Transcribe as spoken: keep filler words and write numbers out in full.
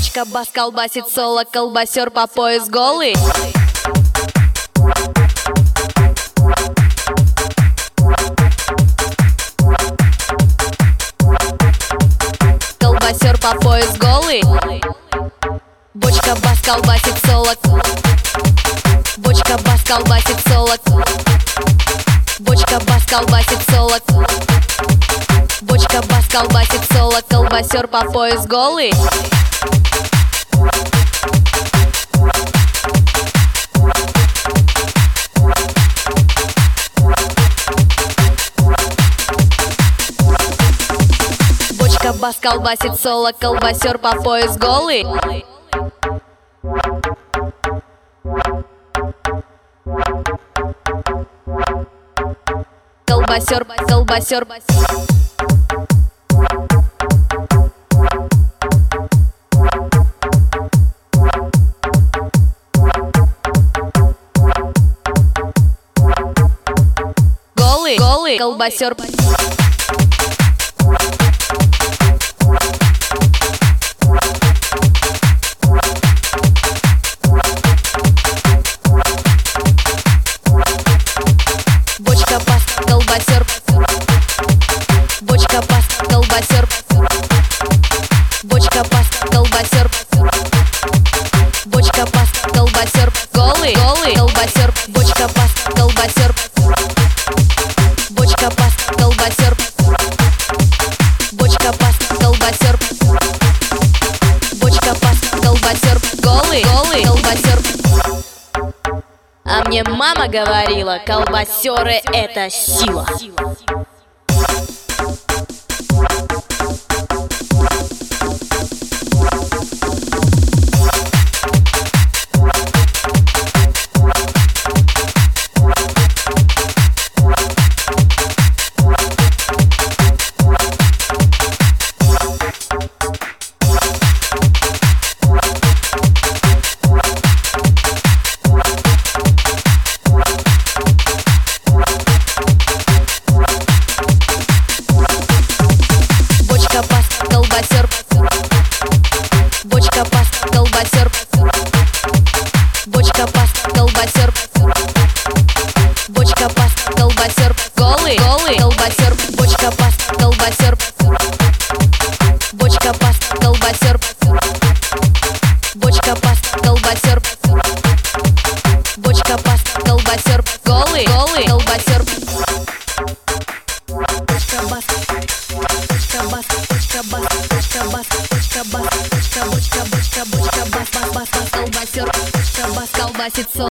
Бочка бас колбасит соло, колбасер по пояс голый. Колбасер по пояс голый. Бочка бас колбасит соло. Бочка бас колбасит соло. Бочка бас колбасит соло. Бочка бас колбасит соло, колбасер по пояс голый. Бочка бас колбасит соло, колбасер по пояс голый. Колбасер, колбасер. Голый, голый, колбасер. Бочка бас, колбасер. Бочка бас, колбасер. Бочка бас, колбасер. Бочка бас, колбасер. Голый, голый, колбасер. Бочка бас, колбасер. Бочка бас, колбасер. Бочка бас, колбасер. Бочка бас, колбасер. Голый, голый, колбасер. А мне мама говорила, колбасеры — это сила. Колбасер. Бочка бас, колбасер. Бочка бас, колбасер. Бочка бас, колбасер. Голый, голый, колбасер. Бочка бас, колбасер. Бочка бас, колбасер. Бочка бас, колбасер. Бочка бас, колбасер. Голый, голый, колбасер. Бочка бас. Бочка бас, бочка бас, бочка бас, бочка бас, бочка, бочка, бочка, бочка бас, бас, бас, бас, колбасер. Бочка бас колбасит соло.